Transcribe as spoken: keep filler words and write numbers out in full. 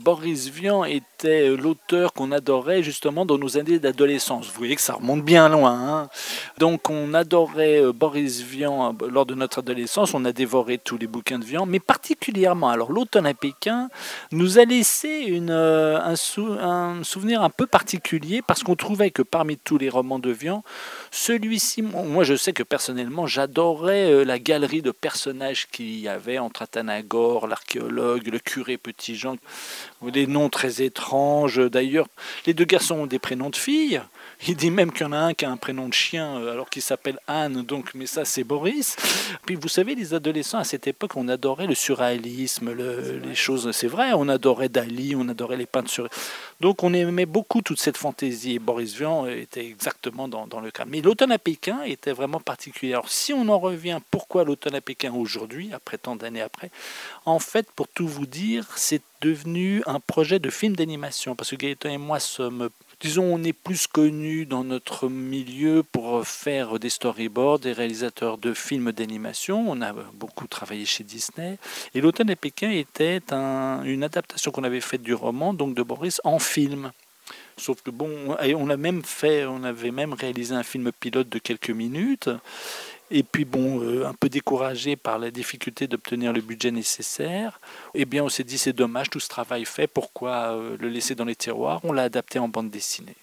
Boris Vian était l'auteur qu'on adorait justement dans nos années d'adolescence. Vous voyez que ça remonte bien loin. Hein. Donc on adorait Boris Vian lors de notre adolescence, on a dévoré tous les bouquins de Vian, mais particulièrement, alors l'automne à Pékin nous a laissé une, un, sou, un souvenir un peu particulier parce qu'on trouvait que parmi tous les romans de Vian, celui-ci, moi je sais que personnellement j'adorais la galerie de personnages qu'il y avait entre Athanagore, l'archéologue, le curé Petit-Jean, des noms très étranges. D'ailleurs, les deux garçons ont des prénoms de filles. Il dit même qu'il y en a un qui a un prénom de chien alors qu'il s'appelle Anne, donc, mais ça c'est Boris. Puis vous savez, les adolescents à cette époque, on adorait le surréalisme, le, les choses, c'est vrai, on adorait Dali, on adorait les peintres sur. Donc on aimait beaucoup toute cette fantaisie et Boris Vian était exactement dans, dans le cas. Mais l'automne à Pékin était vraiment particulier. Alors si on en revient, pourquoi l'automne à Pékin aujourd'hui, après tant d'années après, en fait, pour tout vous dire, c'est devenu un projet de film d'animation parce que Gaëtan et moi sommes, disons, on est plus connus dans notre milieu pour faire des storyboards, des réalisateurs de films d'animation. On a beaucoup travaillé chez Disney. Et l'automne à Pékin était un, une adaptation qu'on avait faite du roman, donc de Boris, en film. Sauf que bon, on a même fait, on avait même réalisé un film pilote de quelques minutes. Et puis bon, euh, un peu découragé par la difficulté d'obtenir le budget nécessaire, eh bien on s'est dit c'est dommage, tout ce travail fait, pourquoi euh, le laisser dans les tiroirs? On l'a adapté en bande dessinée.